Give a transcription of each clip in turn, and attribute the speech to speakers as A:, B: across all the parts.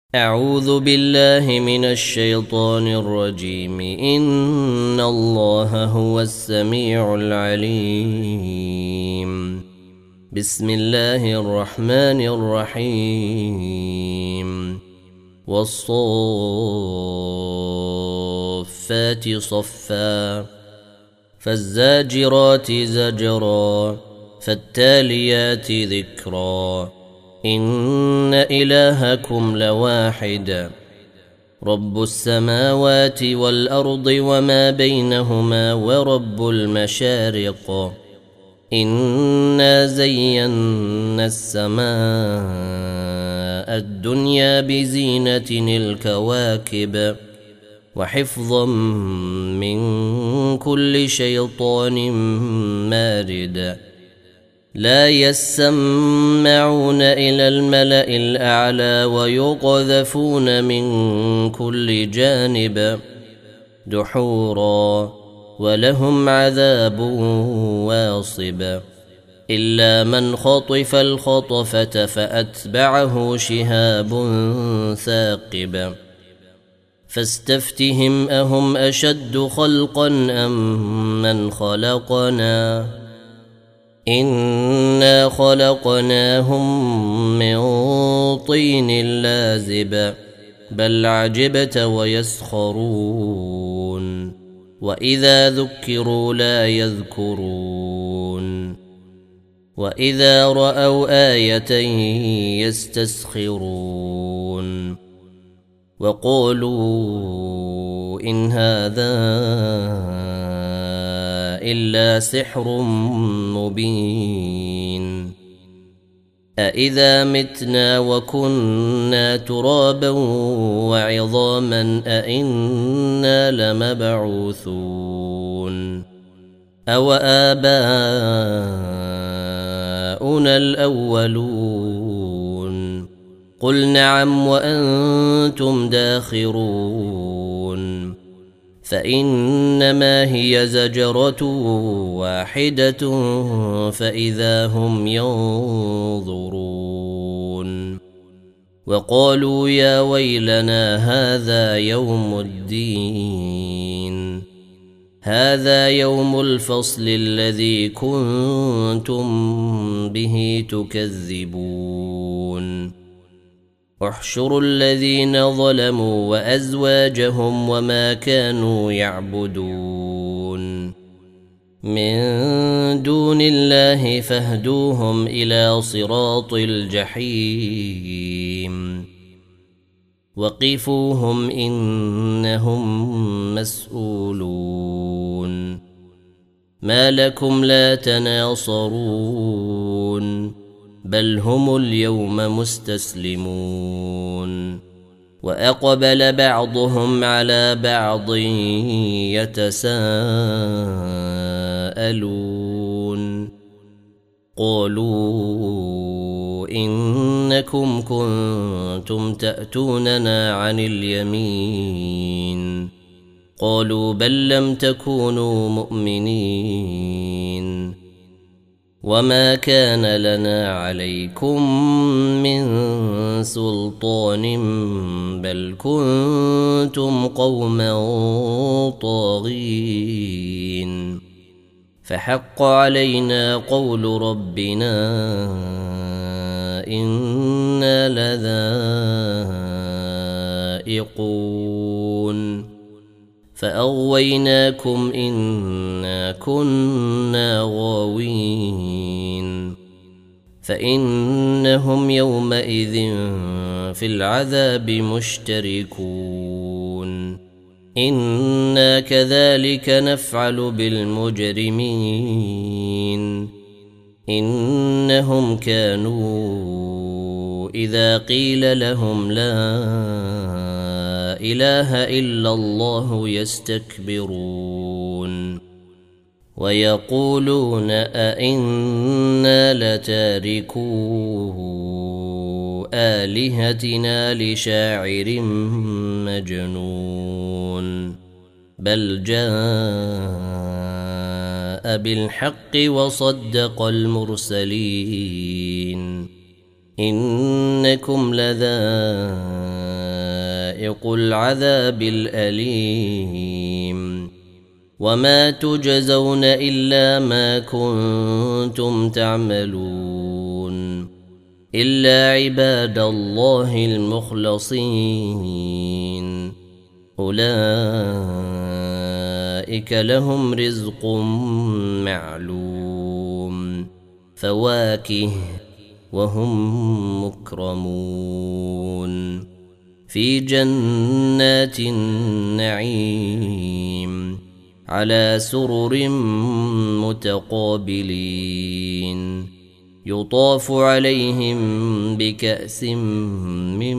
A: أعوذ بالله من الشيطان الرجيم. إن الله هو السميع العليم. بسم الله الرحمن الرحيم. والصافات صفا فالزاجرات زجرا فالتاليات ذكرا إن إلهكم لواحد رب السماوات والأرض وما بينهما ورب المشارق إنا زينا السماء الدنيا بزينة الكواكب وحفظا من كل شيطان مارد لا يسمعون إلى الملأ الأعلى ويقذفون من كل جانب دحورا ولهم عذاب واصب إلا من خطف الخطفة فأتبعه شهاب ثاقب فاستفتهم أهم أشد خلقا أم من خلقنا إنا خلقناهم من طين لازب بل عجبت ويسخرون وإذا ذكروا لا يذكرون وإذا رأوا آية يستسخرون وقالوا إن هذا إلا سحر مبين أإذا متنا وكنا ترابا وعظاما أإنا لمبعوثون أو آباؤنا الأولون قل نعم وأنتم داخرون فإنما هي زجرة واحدة فإذا هم ينظرون وقالوا يا ويلنا هذا يوم الدين هذا يوم الفصل الذي كنتم به تكذبون احشروا الذين ظلموا وأزواجهم وما كانوا يعبدون من دون الله فاهدوهم إلى صراط الجحيم وقفوهم إنهم مسؤولون ما لكم لا تناصرون بل هم اليوم مستسلمون وأقبل بعضهم على بعض يتساءلون قالوا إنكم كنتم تأتوننا عن اليمين قالوا بل لم تكونوا مؤمنين وما كان لنا عليكم من سلطان بل كنتم قوما طاغين فحق علينا قول ربنا إنا لذائقون فأغويناكم إنا كنا غاوين فإنهم يومئذ في العذاب مشتركون إنا كذلك نفعل بالمجرمين إنهم كانوا إذا قيل لهم لا إله إلا الله يستكبرون ويقولون أئنا لتاركو آلهتنا لشاعر مجنون بل جاء بالحق وصدق المرسلين إنكم لذائقون سابق العذاب الأليم وما تجزون إلا ما كنتم تعملون إلا عباد الله المخلصين أولئك لهم رزق معلوم فواكه وهم مكرمون في جنات النعيم على سرر متقابلين يطاف عليهم بكأس من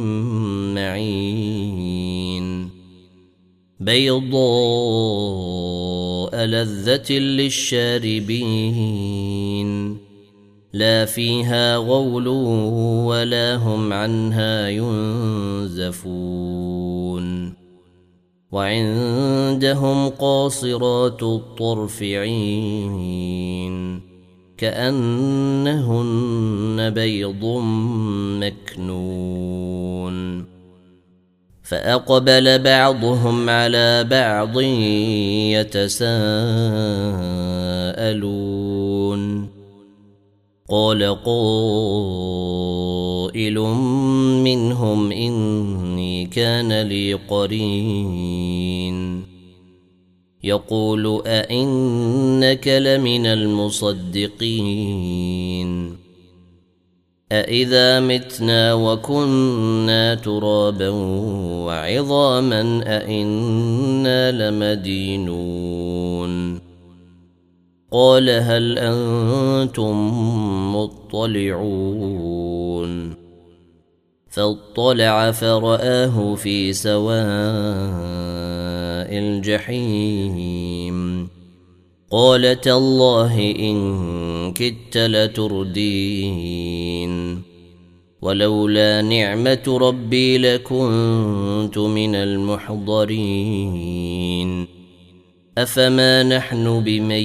A: معين بيضاء لذة للشاربين لا فيها غول ولا هم عنها ينزفون وعندهم قاصرات الطرف عين كأنهن بيض مكنون فأقبل بعضهم على بعض يتساءلون قال قائل منهم إني كان لي قرين يقول أئنك لمن المصدقين أإذا متنا وكنا ترابا وعظاما أئنا لمدينون قال هل أنتم مطلعون فاطلع فرآه في سواء الجحيم قال تالله إن كدت لتردين ولولا نعمة ربي لكنت من المحضرين أفما نحن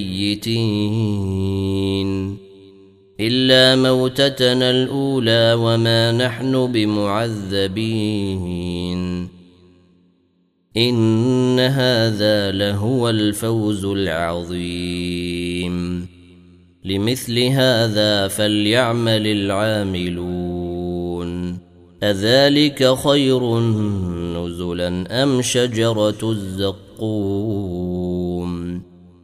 A: بميتين إلا موتتنا الأولى وما نحن بمعذبين إن هذا لهو الفوز العظيم لمثل هذا فليعمل العاملون أذلك خير نزلا أم شجرة الزقوم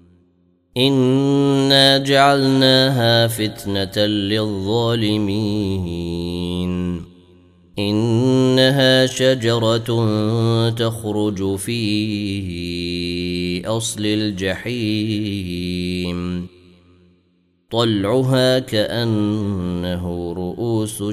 A: إنا جعلناها فتنة للظالمين إنها شجرة تخرج في أصل الجحيم طلعها كأنه رؤوس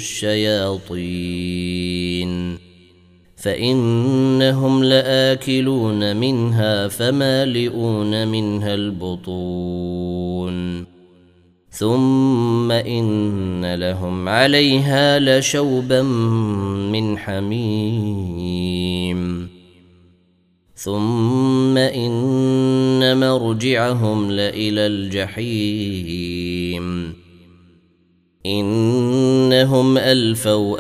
A: الشياطين فإنهم لآكلون منها فمالئون منها البطون ثم إن لهم عليها لشوبا من حميم ثم إن مرجعهم لإلى الجحيم إنهم ألفوا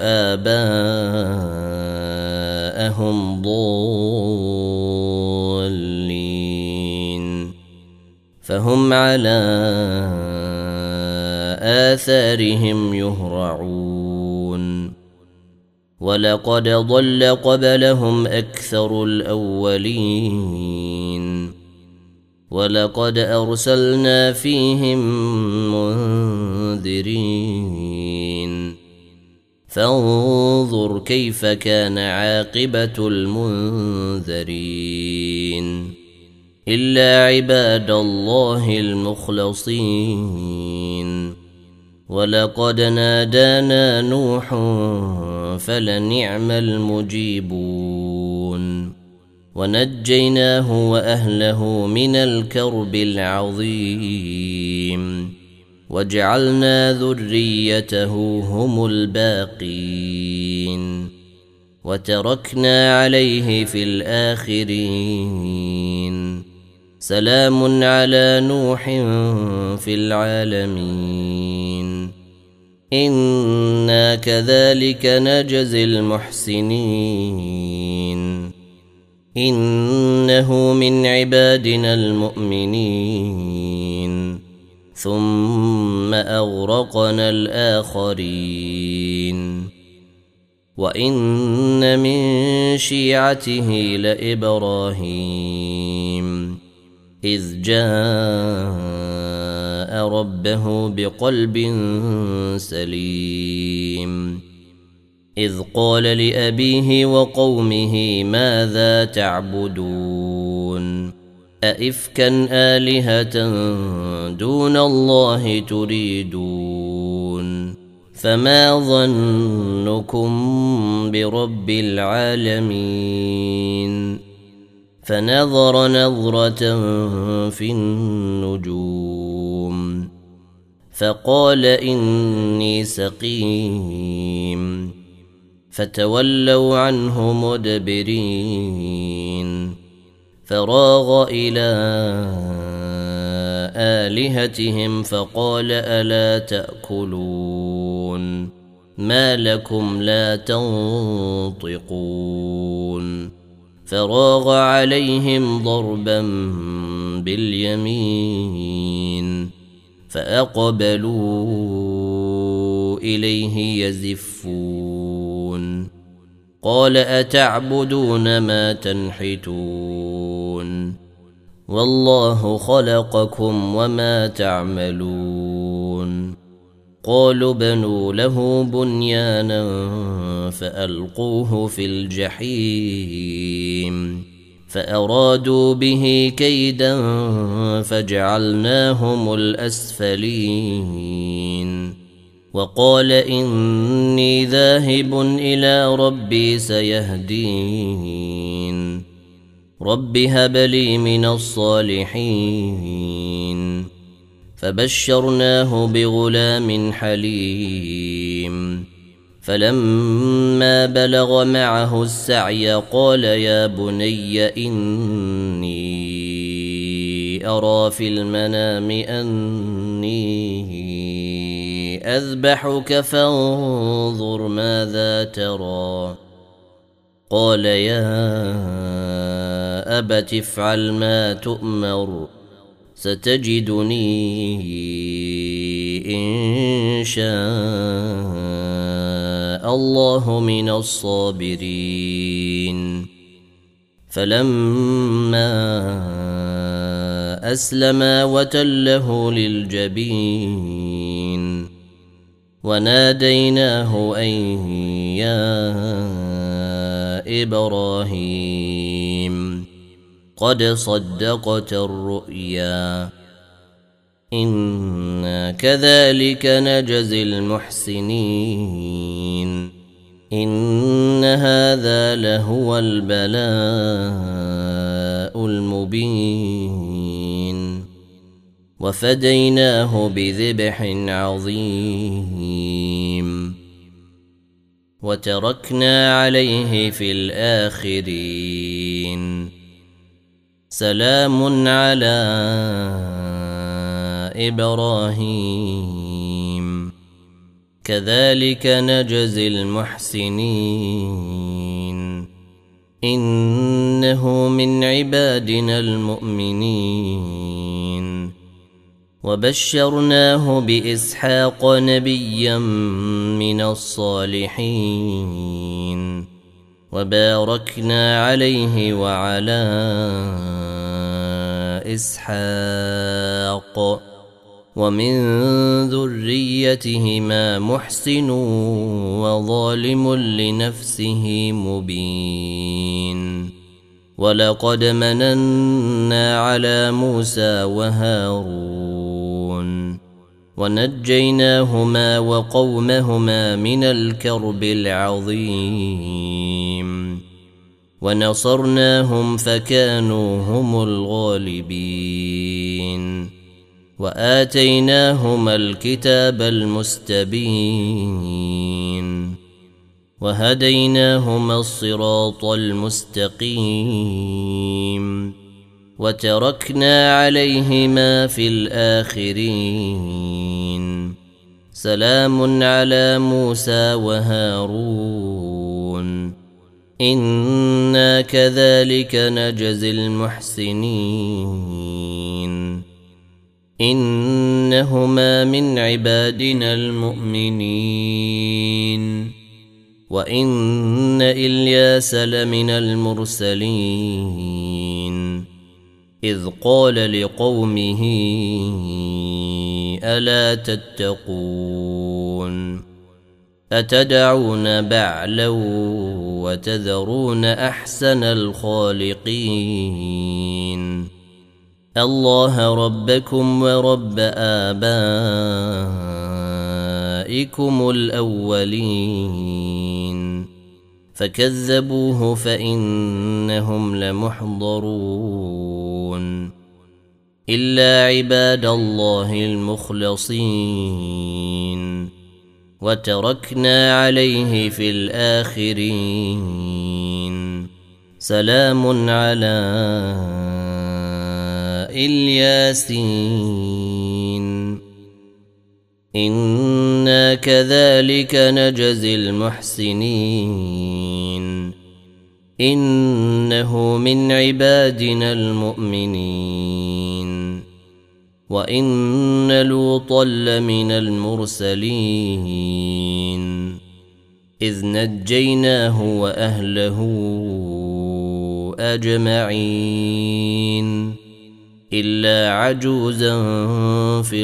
A: آباءهم ضالين فهم على آثارهم يهرعون ولقد ضل قبلهم أكثر الأولين ولقد أرسلنا فيهم منذرين فانظر كيف كان عاقبة المنذرين إلا عباد الله المخلصين ولقد نادانا نوح فلنعم المجيبون ونجيناه وأهله من الكرب العظيم وجعلنا ذريته هم الباقين وتركنا عليه في الآخرين سلام على نوح في العالمين إنا كذلك نجزي المحسنين إنه من عبادنا المؤمنين ثم أغرقنا الآخرين وإن من شيعته لإبراهيم إذ جاء ربه بقلب سليم إذ قال لأبيه وقومه ماذا تعبدون أئفكا آلهة دون الله تريدون فما ظنكم برب العالمين فنظر نظرة في النجوم فقال إني سقيم فتولوا عنه مدبرين فراغ إلى آلهتهم فقال ألا تأكلون ما لكم لا تنطقون فراغ عليهم ضربا باليمين فأقبلوا إليه يزفون قال أتعبدون ما تنحتون والله خلقكم وما تعملون قالوا بنوا له بنيانا فألقوه في الجحيم فأرادوا به كيدا فجعلناهم الأسفلين وقال إني ذاهب إلى ربي سيهدين رب هب لي من الصالحين فبشرناه بغلام حليم فلما بلغ معه السعي قال يا بني إني أرى في المنام أني أذبحك فانظر ماذا ترى قال يا أبت افعل ما تؤمر ستجدني إن شاء الله من الصابرين فلما أسلما وتله للجبين وناديناه أن يا إبراهيم قد صدقت الرؤيا إنا كذلك نجزي المحسنين إن هذا لهو البلاء المبين وفديناه بذبح عظيم وتركنا عليه في الآخرين سلام على إبراهيم كذلك نجزي المحسنين إنه من عبادنا المؤمنين وبشرناه بإسحاق نبيا من الصالحين وباركنا عليه وعلى إسحاق ومن ذريتهما محسن وظالم لنفسه مبين ولقد مننا على موسى وهارون ونجيناهما وقومهما من الكرب العظيم ونصرناهم فكانوا هم الغالبين وآتيناهما الكتاب المستبين وهديناهما الصراط المستقيم وتركنا عليهما في الآخرين سلام على موسى وهارون إنا إنا كذلك نجزي المحسنين إنهما من عبادنا المؤمنين وإن إلياس لمن المرسلين إذ قال لقومه ألا تتقون أتدعون بعلا وتذرون أحسن الخالقين الله ربكم ورب آبائكم الأولين فكذبوه فإنهم لمحضرون إلا عباد الله المخلصين وتركنا عليه في الآخرين سلام على الياسين إنا كذلك نجزي المحسنين إنه من عبادنا المؤمنين وإن لوطا لمن المرسلين إذ نجيناه وأهله أجمعين إلا عجوزا في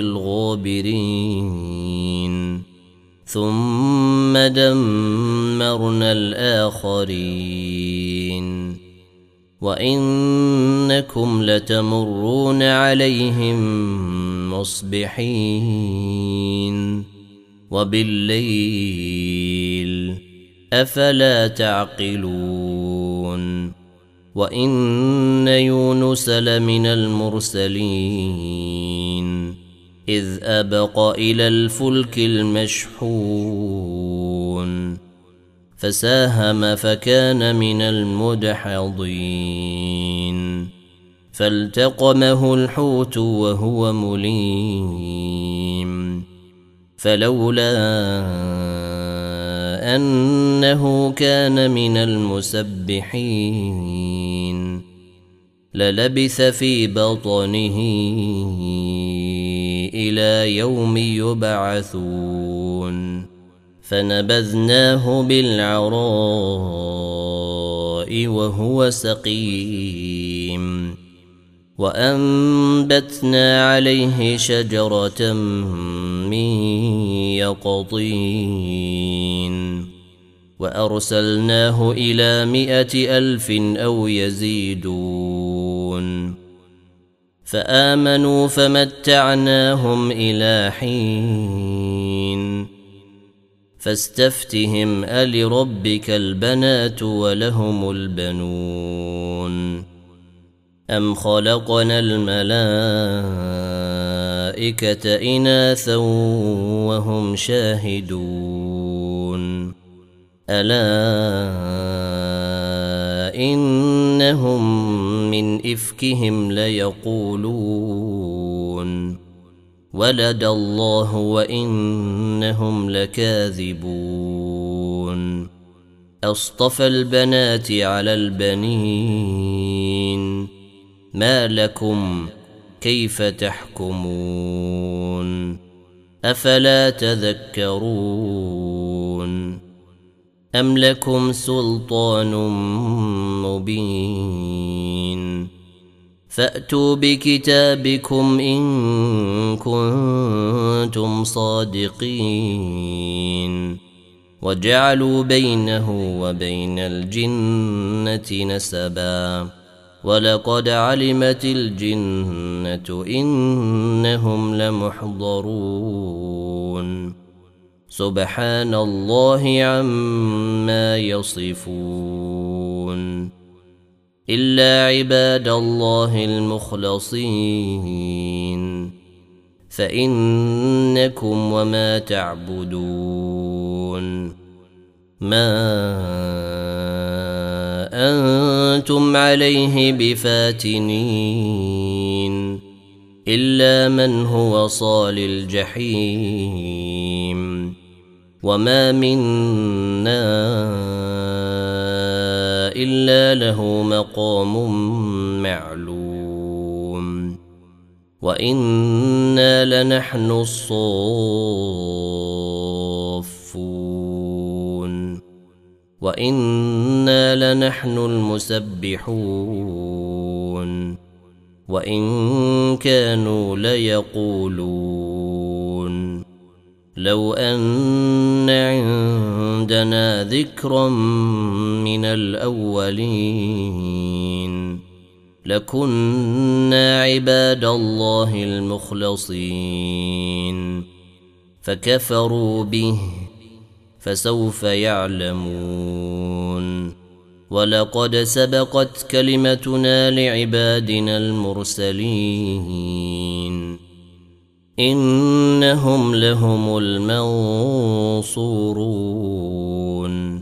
A: الغابرين ثم دمرنا الآخرين وإنكم لتمرون عليهم مصبحين وبالليل أفلا تعقلون وإن يونس لمن المرسلين إذ أبق إلى الفلك المشحون فساهم فكان من المدحضين فالتقمه الحوت وهو مليم فلولا أنه كان من المسبحين للبث في بطنه إلى يوم يبعثون فنبذناه بالعراء وهو سقيم وأنبتنا عليه شجرة من يقطين وأرسلناه إلى 100,000 أو يزيدون فآمنوا فمتعناهم إلى حين فاستفتهم ألربك البنات ولهم البنون أم خلقنا الملائكة إناثا وهم شاهدون ألا إنهم من إفكهم ليقولون ولد الله وإنهم لكاذبون أصطفى البنات على البنين ما لكم كيف تحكمون أفلا تذكرون أم لكم سلطان مبين فأتوا بكتابكم إن كنتم صادقين وجعلوا بينه وبين الجنة نسبا ولقد علمت الجنة إنهم لمحضرون سبحان الله عما يصفون إلا عباد الله المخلصين فإنكم وما تعبدون ما أنتم عليه بفاتنين إلا من هو صال الجحيم وما منا إلا له مقام معلوم وإنا لنحن الصافون وإنا لنحن المسبحون وإن كانوا ليقولون لو أن عندنا ذكرا من الأولين لكنا عباد الله المخلصين فكفروا به فسوف يعلمون ولقد سبقت كلمتنا لعبادنا المرسلين إنهم لهم المنصورون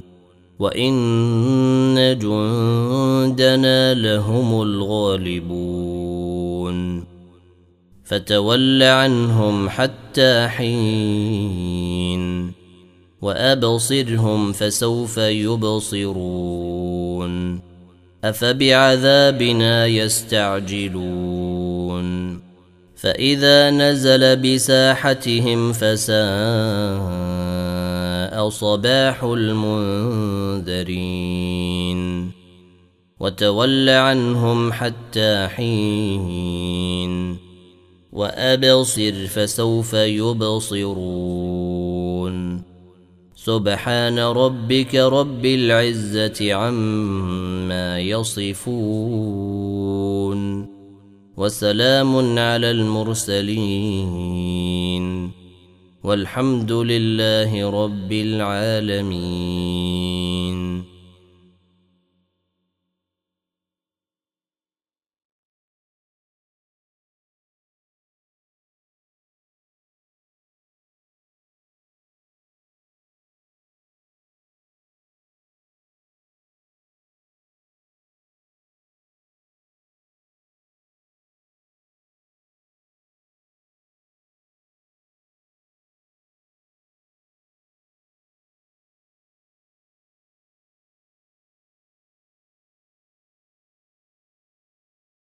A: وإن جندنا لهم الغالبون فتول عنهم حتى حين وأبصرهم فسوف يبصرون أفبعذابنا يستعجلون فإذا نزل بساحتهم فساء صباح المنذرين وتول عنهم حتى حين وأبصر فسوف يبصرون سبحان ربك رب العزة عما يصفون وسلام على المرسلين والحمد لله رب العالمين.